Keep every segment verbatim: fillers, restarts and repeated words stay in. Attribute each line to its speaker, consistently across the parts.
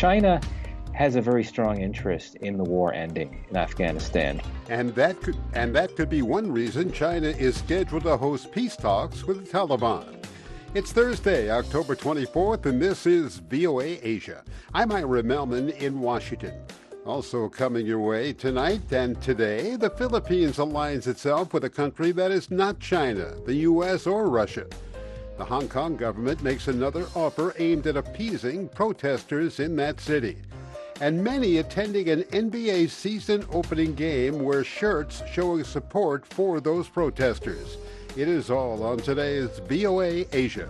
Speaker 1: China has a very strong interest in the war ending in Afghanistan.
Speaker 2: And that could and that could be one reason China is scheduled to host peace talks with the Taliban. It's Thursday, October twenty-fourth, and this is V O A Asia. I'm Ira Melman in Washington. Also coming your way tonight and today, the Philippines aligns itself with a country that is not China, the U S, or Russia. The Hong Kong government makes another offer aimed at appeasing protesters in that city. And many attending an N B A season opening game wear shirts showing support for those protesters. It is all on today's V O A Asia.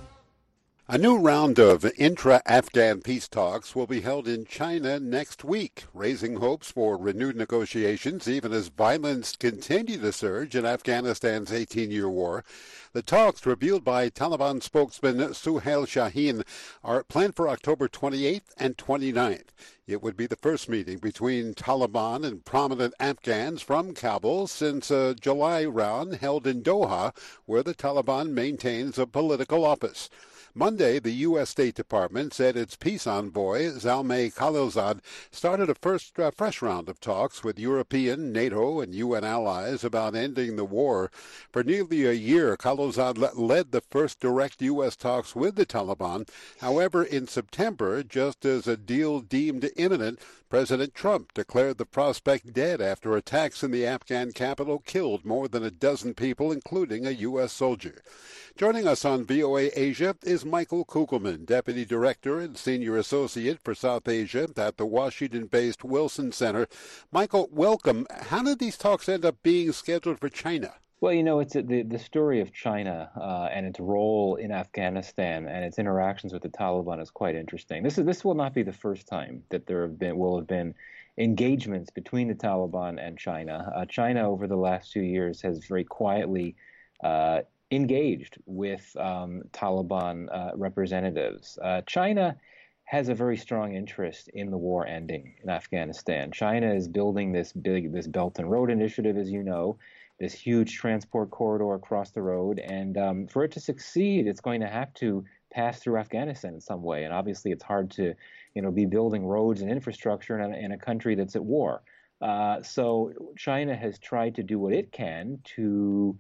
Speaker 2: A new round of intra-Afghan peace talks will be held in China next week, raising hopes for renewed negotiations even as violence continued to surge in Afghanistan's eighteen-year war. The talks, revealed by Taliban spokesman Suhail Shaheen, are planned for October twenty-eighth and twenty-ninth. It would be the first meeting between Taliban and prominent Afghans from Kabul since a July round held in Doha, where the Taliban maintains a political office. Monday, the U S. State Department said its peace envoy, Zalmay Khalilzad, started a first uh, fresh round of talks with European, NATO, and U N allies about ending the war. For nearly a year, Khalilzad le- led the first direct U S talks with the Taliban. However, in September, just as a deal deemed imminent, President Trump declared the prospect dead after attacks in the Afghan capital killed more than a dozen people, including a U S soldier. Joining us on V O A Asia is Michael Kugelman, Deputy Director and Senior Associate for South Asia at the Washington-based Wilson Center. Michael, welcome. How did these talks end up being scheduled for China?
Speaker 1: Well, you know, it's a, the the story of China uh, and its role in Afghanistan and its interactions with the Taliban is quite interesting. This is this will not be the first time that there have been will have been engagements between the Taliban and China. Uh, China, over the last few years, has very quietly uh, engaged with um, Taliban uh, representatives. Uh, China has a very strong interest in the war ending in Afghanistan. China is building this big this Belt and Road Initiative, as you know, this huge transport corridor across the road. And um, for it to succeed, it's going to have to pass through Afghanistan in some way. And obviously, it's hard to, you know, be building roads and infrastructure in a, in a country that's at war. Uh, so China has tried to do what it can to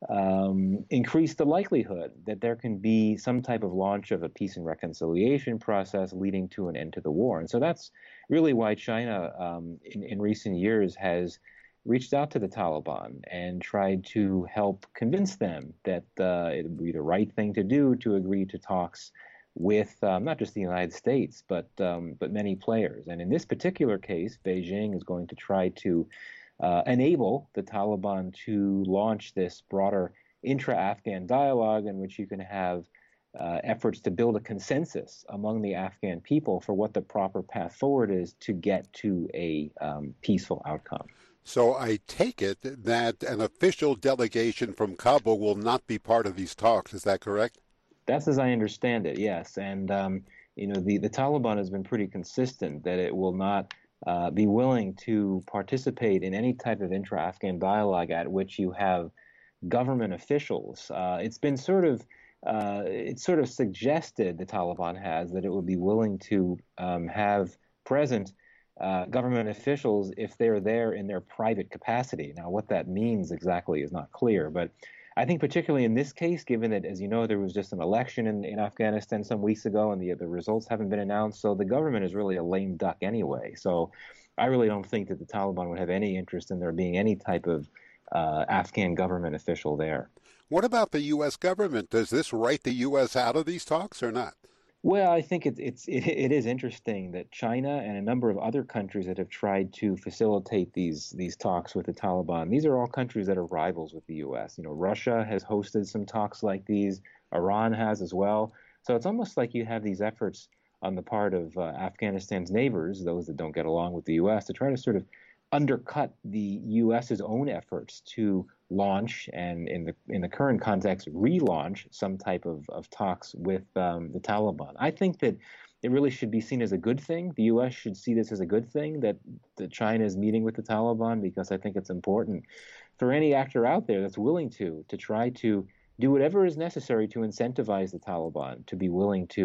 Speaker 1: um, increase the likelihood that there can be some type of launch of a peace and reconciliation process leading to an end to the war. And so that's really why China, um, in, in recent years, has reached out to the Taliban and tried to help convince them that uh, it would be the right thing to do to agree to talks with um, not just the United States, but um, but many players. And in this particular case, Beijing is going to try to uh, enable the Taliban to launch this broader intra-Afghan dialogue in which you can have uh, efforts to build a consensus among the Afghan people for what the proper path forward is to get to a um, peaceful outcome.
Speaker 2: So I take it that an official delegation from Kabul will not be part of these talks. Is that correct?
Speaker 1: That's as I understand it, yes. And, um, you know, the, the Taliban has been pretty consistent that it will not uh, be willing to participate in any type of intra-Afghan dialogue at which you have government officials. Uh, it's been sort of, uh, it's sort of suggested, the Taliban has, that it would be willing to um, have present Uh, government officials if they're there in their private capacity. Now, what that means exactly is not clear, but I think particularly in this case, given that, as you know, there was just an election in, in Afghanistan some weeks ago and the, the results haven't been announced, so the government is really a lame duck anyway. So I really don't think that the Taliban would have any interest in there being any type of uh, Afghan government official there.
Speaker 2: What about the U S government? Does this write the U S out of these talks or not?
Speaker 1: Well, I think it's it's it, it is interesting that China and a number of other countries that have tried to facilitate these these talks with the Taliban, these are all countries that are rivals with the U S. You know, Russia has hosted some talks like these. Iran has as well. So it's almost like you have these efforts on the part of uh, Afghanistan's neighbors, those that don't get along with the U S, to try to sort of undercut the US's own efforts to launch and, in the in the current context, relaunch some type of, of talks with um, the Taliban. I think that it really should be seen as a good thing. The U S should see this as a good thing that, that China is meeting with the Taliban, because I think it's important for any actor out there that's willing to to try to do whatever is necessary to incentivize the Taliban to be willing to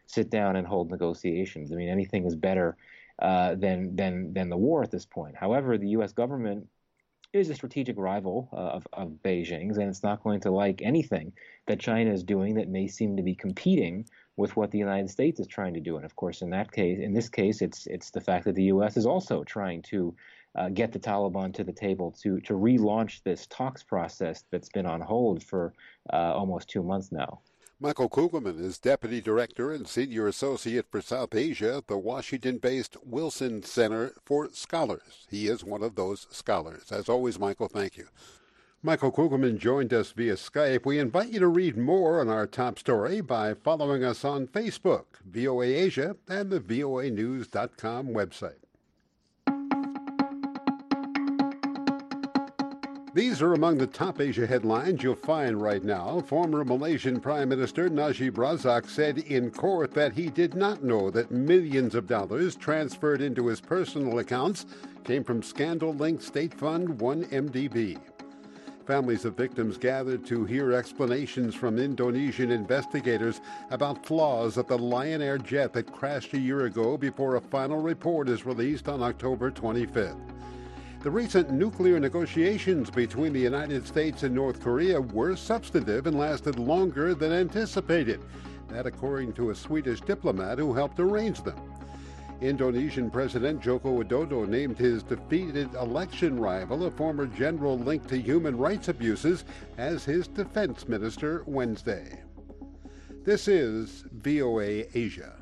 Speaker 1: sit down and hold negotiations. I mean, anything is better uh, than than than the war at this point. However, the U S government is a strategic rival uh, of, of Beijing's, and it's not going to like anything that China is doing that may seem to be competing with what the United States is trying to do. And of course, in that case, in this case, it's it's the fact that the U S is also trying to uh, get the Taliban to the table to to relaunch this talks process that's been on hold for uh, almost two months now.
Speaker 2: Michael Kugelman is Deputy Director and Senior Associate for South Asia at the Washington-based Wilson Center for Scholars. He is one of those scholars. As always, Michael, thank you. Michael Kugelman joined us via Skype. We invite you to read more on our top story by following us on Facebook, V O A Asia, and the V O A news dot com website. These are among the top Asia headlines you'll find right now. Former Malaysian Prime Minister Najib Razak said in court that he did not know that millions of dollars transferred into his personal accounts came from scandal-linked state fund one M D B. Families of victims gathered to hear explanations from Indonesian investigators about flaws at the Lion Air jet that crashed a year ago before a final report is released on October twenty-fifth. The recent nuclear negotiations between the United States and North Korea were substantive and lasted longer than anticipated. That according to a Swedish diplomat who helped arrange them. Indonesian President Joko Widodo named his defeated election rival, a former general linked to human rights abuses, as his defense minister Wednesday. This is V O A Asia.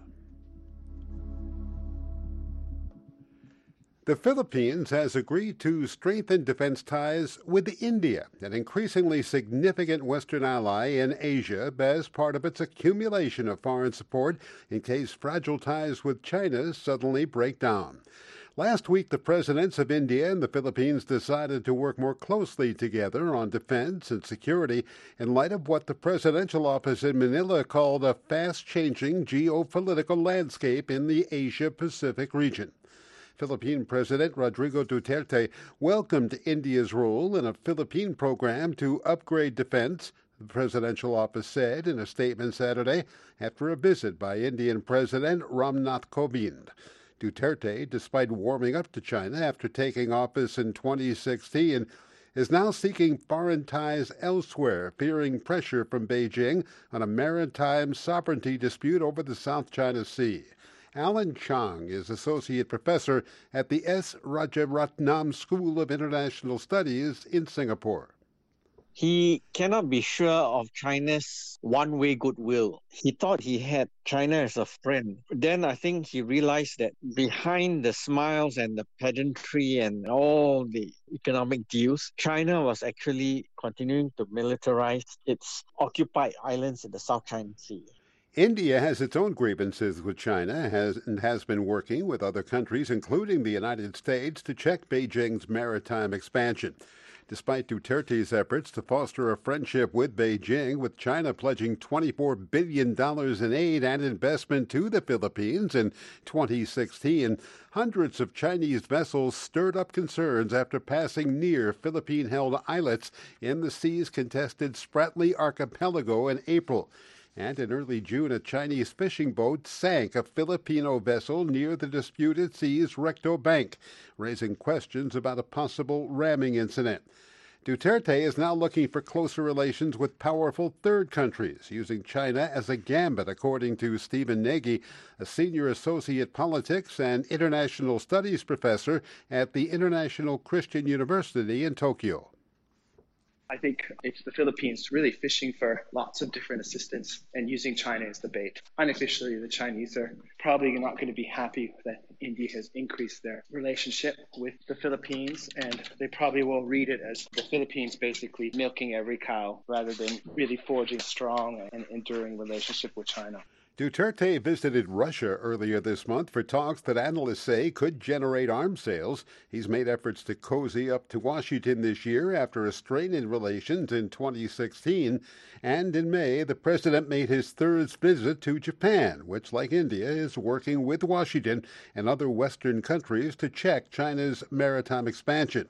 Speaker 2: The Philippines has agreed to strengthen defense ties with India, an increasingly significant Western ally in Asia, as part of its accumulation of foreign support in case fragile ties with China suddenly break down. Last week, the presidents of India and the Philippines decided to work more closely together on defense and security in light of what the presidential office in Manila called a fast-changing geopolitical landscape in the Asia-Pacific region. Philippine President Rodrigo Duterte welcomed India's role in a Philippine program to upgrade defense, the presidential office said in a statement Saturday after a visit by Indian President Ramnath Kovind. Duterte, despite warming up to China after taking office in twenty sixteen, is now seeking foreign ties elsewhere, fearing pressure from Beijing on a maritime sovereignty dispute over the South China Sea. Alan Chang is Associate Professor at the S. Rajaratnam School of International Studies in Singapore.
Speaker 3: He cannot be sure of China's one-way goodwill. He thought he had China as a friend. Then I think he realized that behind the smiles and the pageantry and all the economic deals, China was actually continuing to militarize its occupied islands in the South China Sea.
Speaker 2: India has its own grievances with China has, and has been working with other countries, including the United States, to check Beijing's maritime expansion. Despite Duterte's efforts to foster a friendship with Beijing, with China pledging twenty-four billion dollars in aid and investment to the Philippines in twenty sixteen, hundreds of Chinese vessels stirred up concerns after passing near Philippine-held islets in the sea's contested Spratly Archipelago in April. And in early June, a Chinese fishing boat sank a Filipino vessel near the disputed sea's Recto Bank, raising questions about a possible ramming incident. Duterte is now looking for closer relations with powerful third countries, using China as a gambit, according to Stephen Nagy, a senior associate politics and international studies professor at the International Christian University in Tokyo.
Speaker 4: I think it's the Philippines really fishing for lots of different assistance and using China as the bait. Unofficially, the Chinese are probably not going to be happy that India has increased their relationship with the Philippines, and they probably will read it as the Philippines basically milking every cow rather than really forging a strong and enduring relationship with China.
Speaker 2: Duterte visited Russia earlier this month for talks that analysts say could generate arms sales. He's made efforts to cozy up to Washington this year after a strain in relations in twenty sixteen. And in May, the president made his third visit to Japan, which, like India, is working with Washington and other Western countries to check China's maritime expansion.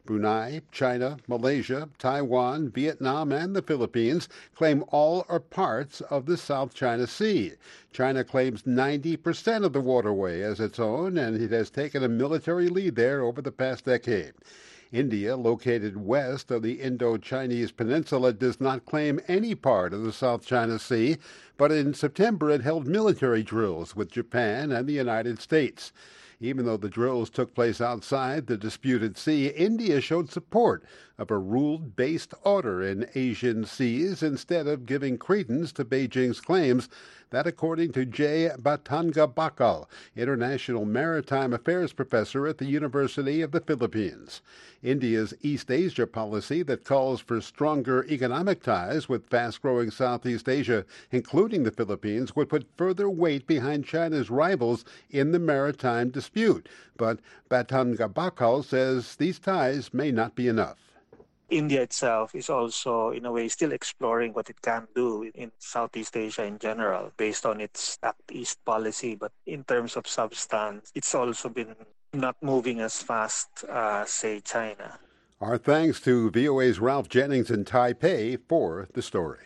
Speaker 2: Brunei, China, Malaysia, Taiwan, Vietnam, and the Philippines claim all or parts of the South China Sea. China claims ninety percent of the waterway as its own, and it has taken a military lead there over the past decade. India, located west of the Indo-Chinese peninsula, does not claim any part of the South China Sea, but in September it held military drills with Japan and the United States. Even though the drills took place outside the disputed sea, India showed support of a rule-based order in Asian seas instead of giving credence to Beijing's claims. That according to Jay Batanggabakal, International Maritime Affairs Professor at the University of the Philippines. India's East Asia policy that calls for stronger economic ties with fast-growing Southeast Asia, including the Philippines, would put further weight behind China's rivals in the maritime dispute. But Batanggabakal says these ties may not be enough.
Speaker 5: India itself is also, in a way, still exploring what it can do in Southeast Asia in general, based on its Act East policy. But in terms of substance, it's also been not moving as fast as, say, China.
Speaker 2: Our thanks to V O A's Ralph Jennings in Taipei for the story.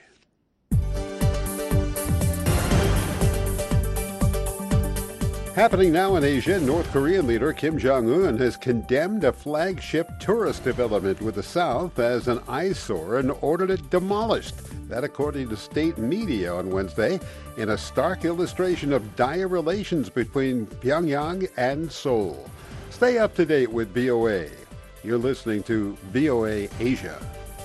Speaker 2: Happening now in Asia, North Korean leader Kim Jong-un has condemned a flagship tourist development with the South as an eyesore and ordered it demolished. That according to state media on Wednesday, in a stark illustration of dire relations between Pyongyang and Seoul. Stay up to date with V O A. You're listening to V O A Asia.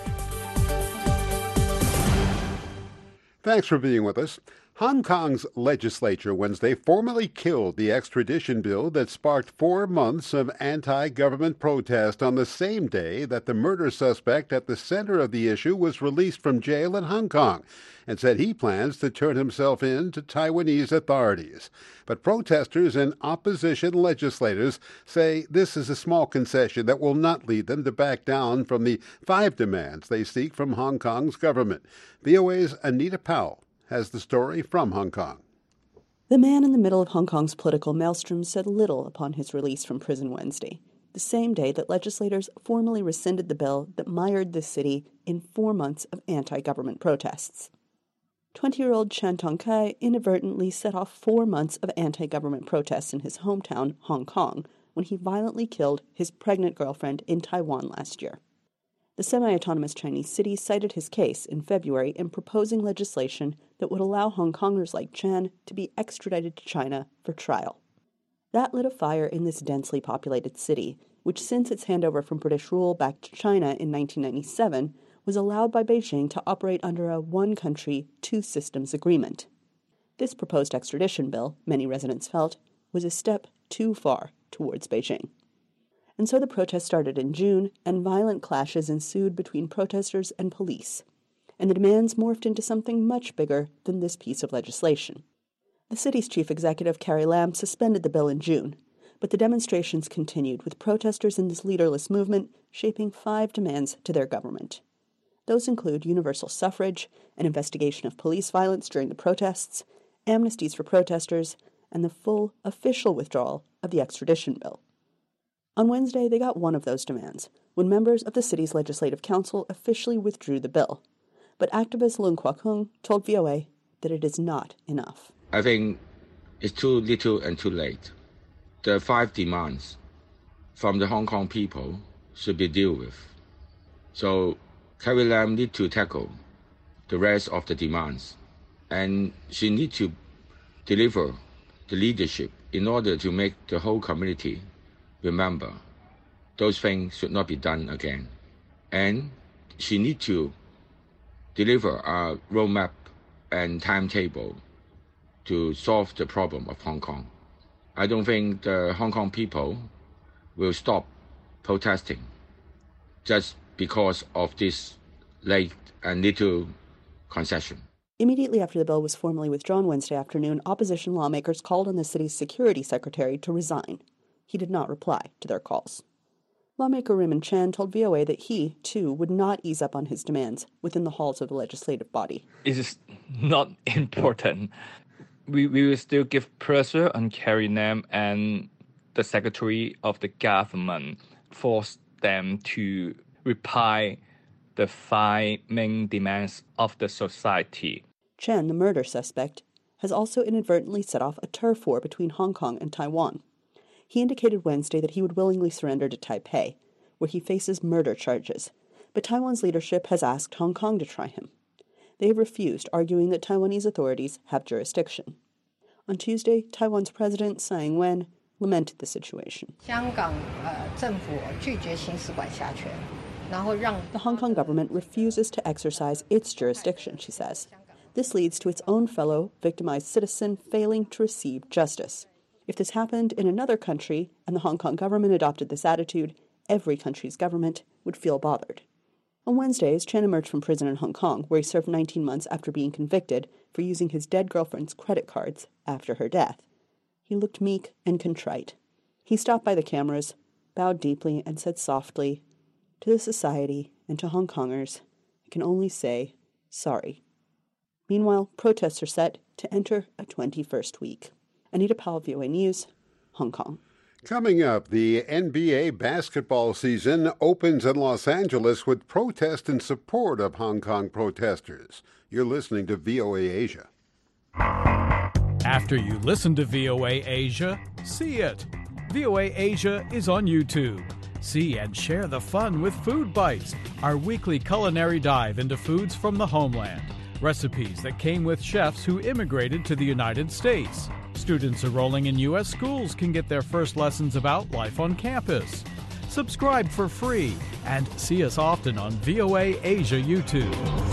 Speaker 2: Thanks for being with us. Hong Kong's legislature Wednesday formally killed the extradition bill that sparked four months of anti-government protest on the same day that the murder suspect at the center of the issue was released from jail in Hong Kong and said he plans to turn himself in to Taiwanese authorities. But protesters and opposition legislators say this is a small concession that will not lead them to back down from the five demands they seek from Hong Kong's government. V O A's Anita Powell has the story from Hong Kong.
Speaker 6: The man in the middle of Hong Kong's political maelstrom said little upon his release from prison Wednesday, the same day that legislators formally rescinded the bill that mired the city in four months of anti-government protests. twenty-year-old Chan Tong-kai inadvertently set off four months of anti-government protests in his hometown, Hong Kong, when he violently killed his pregnant girlfriend in Taiwan last year. The semi-autonomous Chinese city cited his case in February in proposing legislation that would allow Hong Kongers like Chan to be extradited to China for trial. That lit a fire in this densely populated city, which since its handover from British rule back to China in nineteen ninety-seven, was allowed by Beijing to operate under a one-country, two-systems agreement. This proposed extradition bill, many residents felt, was a step too far towards Beijing. And so the protest started in June, and violent clashes ensued between protesters and police, and the demands morphed into something much bigger than this piece of legislation. The city's chief executive, Carrie Lam, suspended the bill in June, but the demonstrations continued, with protesters in this leaderless movement shaping five demands to their government. Those include universal suffrage, an investigation of police violence during the protests, amnesties for protesters, and the full official withdrawal of the extradition bill. On Wednesday, they got one of those demands, when members of the city's legislative council officially withdrew the bill. But activist Lung Kwok-hung told V O A that it is not enough.
Speaker 7: I think it's too little and too late. The five demands from the Hong Kong people should be dealt with. So Carrie Lam needs to tackle the rest of the demands, and she needs to deliver the leadership in order to make the whole community remember those things should not be done again. And she needs to deliver a roadmap and timetable to solve the problem of Hong Kong. I don't think the Hong Kong people will stop protesting just because of this late and little concession.
Speaker 6: Immediately after the bill was formally withdrawn Wednesday afternoon, opposition lawmakers called on the city's security secretary to resign. He did not reply to their calls. Lawmaker Raymond Chan told V O A that he, too, would not ease up on his demands within the halls of the legislative body.
Speaker 8: It is not important. We, we will still give pressure on Carrie Lam and the Secretary of the Government for them to reply the five main demands of the society.
Speaker 6: Chen, the murder suspect, has also inadvertently set off a turf war between Hong Kong and Taiwan. He indicated Wednesday that he would willingly surrender to Taipei, where he faces murder charges, but Taiwan's leadership has asked Hong Kong to try him. They have refused, arguing that Taiwanese authorities have jurisdiction. On Tuesday, Taiwan's President Tsai Ing-wen lamented the situation.
Speaker 9: The
Speaker 6: Hong Kong government refuses to exercise its jurisdiction, she says. This leads to its own fellow victimized citizen failing to receive justice. If this happened in another country and the Hong Kong government adopted this attitude, every country's government would feel bothered. On Wednesdays, Chen emerged from prison in Hong Kong, where he served nineteen months after being convicted for using his dead girlfriend's credit cards after her death. He looked meek and contrite. He stopped by the cameras, bowed deeply, and said softly, "To the society and to Hong Kongers, I can only say sorry." Meanwhile, protests are set to enter a twenty-first week. Anita Powell, V O A News, Hong Kong.
Speaker 2: Coming up, the N B A basketball season opens in Los Angeles with protest in support of Hong Kong protesters. You're listening to V O A Asia.
Speaker 10: After you listen to V O A Asia, see it. V O A Asia is on YouTube. See and share the fun with Food Bites, our weekly culinary dive into foods from the homeland. Recipes that came with chefs who immigrated to the United States. Students enrolling in U S schools can get their first lessons about life on campus. Subscribe for free and see us often on V O A Asia YouTube.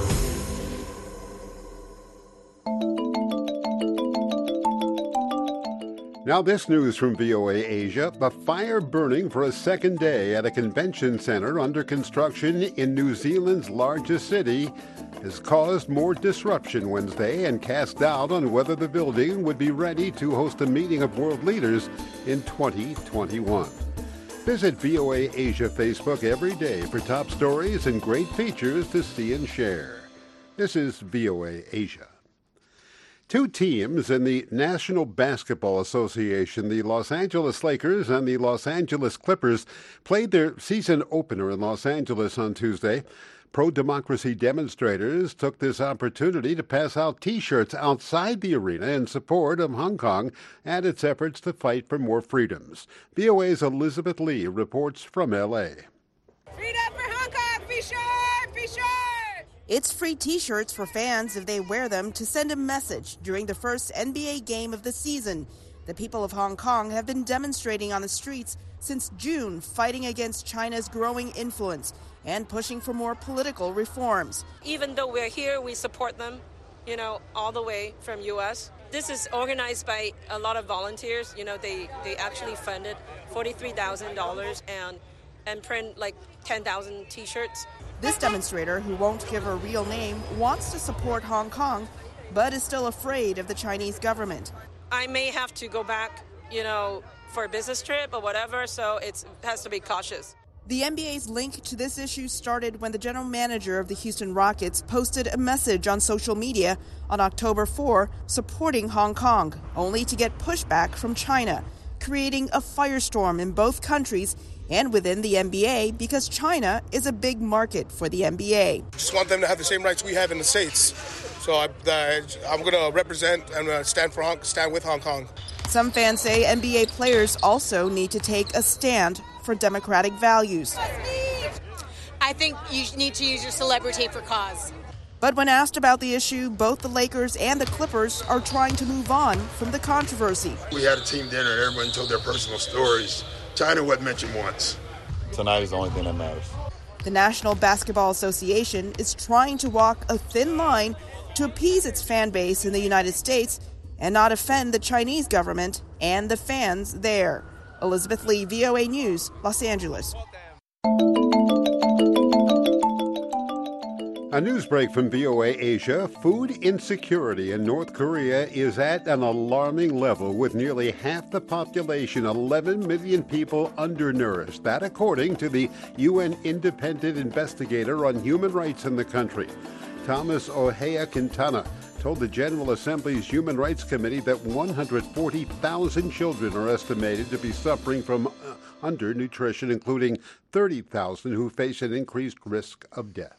Speaker 2: Now this news from V O A Asia. The fire burning for a second day at a convention center under construction in New Zealand's largest city has caused more disruption Wednesday and cast doubt on whether the building would be ready to host a meeting of world leaders in twenty twenty-one. Visit V O A Asia Facebook every day for top stories and great features to see and share. This is V O A Asia. Two teams in the National Basketball Association, the Los Angeles Lakers and the Los Angeles Clippers, played their season opener in Los Angeles on Tuesday. Pro-democracy demonstrators took this opportunity to pass out T-shirts outside the arena in support of Hong Kong and its efforts to fight for more freedoms. V O A's Elizabeth Lee reports from L A.
Speaker 11: Freedom for Hong Kong! Be sure! Be sure!
Speaker 12: It's free T-shirts for fans if they wear them to send a message during the first N B A game of the season. The people of Hong Kong have been demonstrating on the streets since June, fighting against China's growing influence and pushing for more political reforms.
Speaker 13: Even though we're here, we support them, you know, all the way from U S. This is organized by a lot of volunteers. You know, they, they actually funded forty-three thousand dollars and, and print like ten thousand T-shirts.
Speaker 12: This demonstrator, who won't give her real name, wants to support Hong Kong, but is still afraid of the Chinese government.
Speaker 13: I may have to go back, you know, for a business trip or whatever, so it's, it has to be cautious.
Speaker 12: The N B A's link to this issue started when the general manager of the Houston Rockets posted a message on social media on October fourth supporting Hong Kong, only to get pushback from China, creating a firestorm in both countries and within the N B A because China is a big market for the N B A.
Speaker 14: Just want them to have the same rights we have in the States. So I, uh, I'm going to represent and uh, stand for Hong, stand with Hong Kong.
Speaker 12: Some fans say N B A players also need to take a stand for democratic values.
Speaker 15: I think you need to use your celebrity for cause.
Speaker 12: But when asked about the issue, both the Lakers and the Clippers are trying to move on from the controversy.
Speaker 16: We had a team dinner and everyone told their personal stories. China wasn't mentioned once.
Speaker 17: Tonight is the only thing that matters.
Speaker 12: The National Basketball Association is trying to walk a thin line to appease its fan base in the United States and not offend the Chinese government and the fans there. Elizabeth Lee, V O A News, Los Angeles.
Speaker 2: A news break from V O A Asia. Food insecurity in North Korea is at an alarming level, with nearly half the population, eleven million people, undernourished. That according to the U N independent investigator on human rights in the country. Thomas Ohea Quintana told the General Assembly's Human Rights Committee that one hundred forty thousand children are estimated to be suffering from uh, undernutrition, including thirty thousand who face an increased risk of death.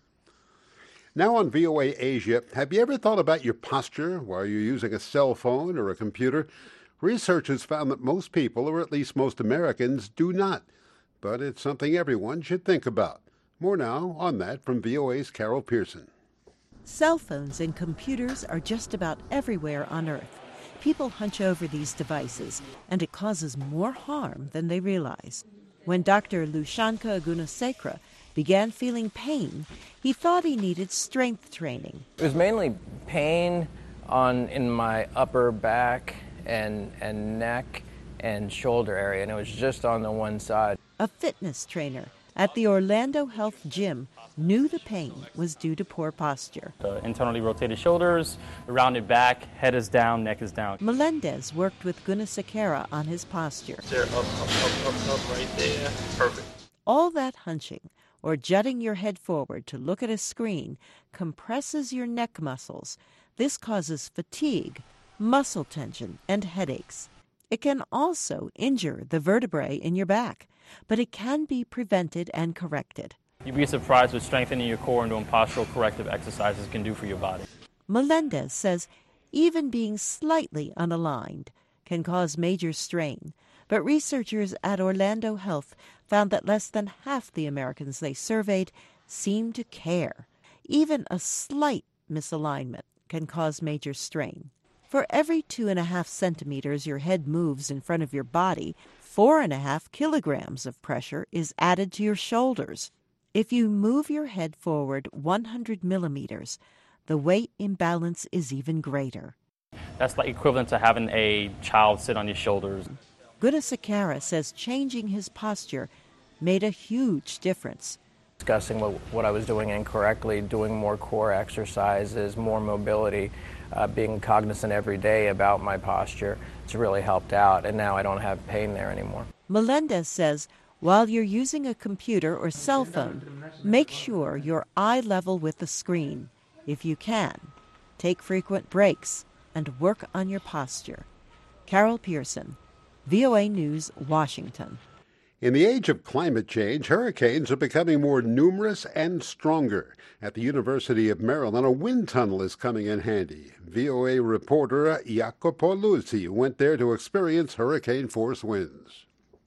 Speaker 2: Now on V O A Asia, have you ever thought about your posture while you're using a cell phone or a computer? Research has found that most people, or at least most Americans, do not. But it's something everyone should think about. More now on that from V O A's Carol Pearson.
Speaker 9: Cell phones and computers are just about everywhere on Earth. People hunch over these devices, and it causes more harm than they realize. When Doctor Lushanka Gunasekera began feeling pain, he thought he needed strength training.
Speaker 18: It was mainly pain on in my upper back and and neck and shoulder area, and it was just on the one side.
Speaker 9: A fitness trainer at the Orlando Health Gym knew the pain was due to poor posture.
Speaker 19: The internally rotated shoulders, rounded back, head is down, neck is down.
Speaker 9: Melendez worked with Gunasekera on his posture.
Speaker 19: There, up, up, up, up, up, right there. Perfect.
Speaker 9: All that hunching, or jutting your head forward to look at a screen, compresses your neck muscles. This causes fatigue, muscle tension, and headaches. It can also injure the vertebrae in your back, but it can be prevented and corrected.
Speaker 19: You'd be surprised what strengthening your core and doing postural corrective exercises can do for your body.
Speaker 9: Melendez says even being slightly unaligned can cause major strain, but researchers at Orlando Health found that less than half the Americans they surveyed seemed to care. Even a slight misalignment can cause major strain. For every two and a half centimeters your head moves in front of your body, four and a half kilograms of pressure is added to your shoulders. If you move your head forward one hundred millimeters, the weight imbalance is even greater.
Speaker 19: That's like equivalent to having a child sit on your shoulders.
Speaker 9: Gunasekera says changing his posture made a huge difference.
Speaker 18: Discussing what, what I was doing incorrectly, doing more core exercises, more mobility, uh, being cognizant every day about my posture, it's really helped out, and now I don't have pain there anymore.
Speaker 9: Melendez says while you're using a computer or cell phone, make sure you're eye level with the screen. If you can, take frequent breaks and work on your posture. Carol Pearson, V O A News, Washington.
Speaker 2: In the age of climate change, hurricanes are becoming more numerous and stronger. At the University of Maryland, a wind tunnel is coming in handy. V O A reporter Jacopo Luzzi went there to experience hurricane-force winds.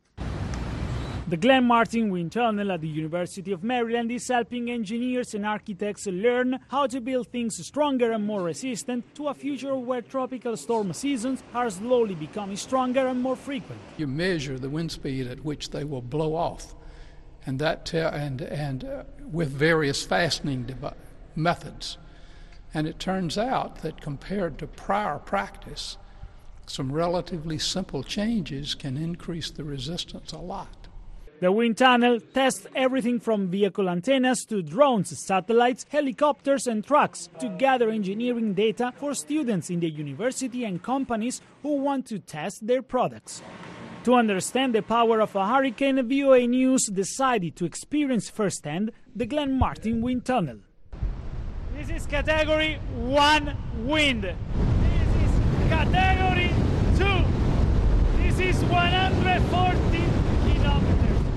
Speaker 20: The Glen Martin Wind Tunnel at the University of Maryland is helping engineers and architects learn how to build things stronger and more resistant to a future where tropical storm seasons are slowly becoming stronger and more frequent.
Speaker 21: You measure the wind speed at which they will blow off, and that te- and and uh, with various fastening dev- methods. And it turns out that compared to prior practice, some relatively simple changes can increase the resistance a lot.
Speaker 20: The wind tunnel tests everything from vehicle antennas to drones, satellites, helicopters and trucks to gather engineering data for students in the university and companies who want to test their products. To understand the power of a hurricane, V O A News decided to experience firsthand the Glen Martin Wind Tunnel. This is Category one wind. This is Category two. This is one hundred forty kilometers.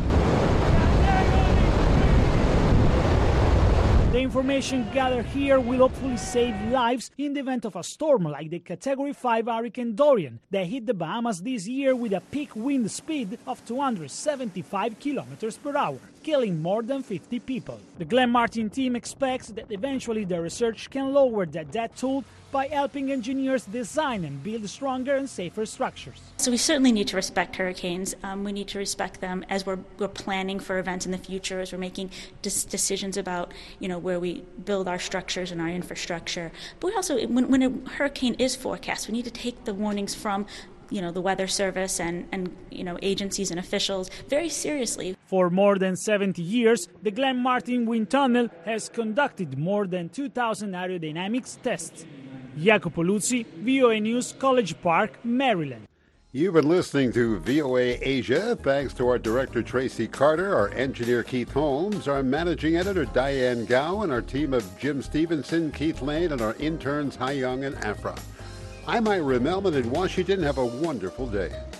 Speaker 20: The information gathered here will hopefully save lives in the event of a storm like the Category five Hurricane Dorian that hit the Bahamas this year with a peak wind speed of two hundred seventy-five kilometers per hour, killing more than fifty people. The Glen Martin team expects that eventually the research can lower that death toll by helping engineers design and build stronger and safer structures.
Speaker 22: So we certainly need to respect hurricanes. Um, we need to respect them as we're, we're planning for events in the future, as we're making dis- decisions about, you know, where we build our structures and our infrastructure. But we also, when, when a hurricane is forecast, we need to take the warnings from, you know, the Weather Service and, and, you know, agencies and officials very seriously.
Speaker 20: For more than seventy years, the Glen Martin Wind Tunnel has conducted more than two thousand aerodynamics tests. Jacopo Luzzi, V O A News, College Park, Maryland.
Speaker 2: You've been listening to V O A Asia. Thanks to our director, Tracy Carter, our engineer, Keith Holmes, our managing editor, Diane Gow, and our team of Jim Stevenson, Keith Lane, and our interns, Hai Young and Afra. I'm Ira Melman in Washington. Have a wonderful day.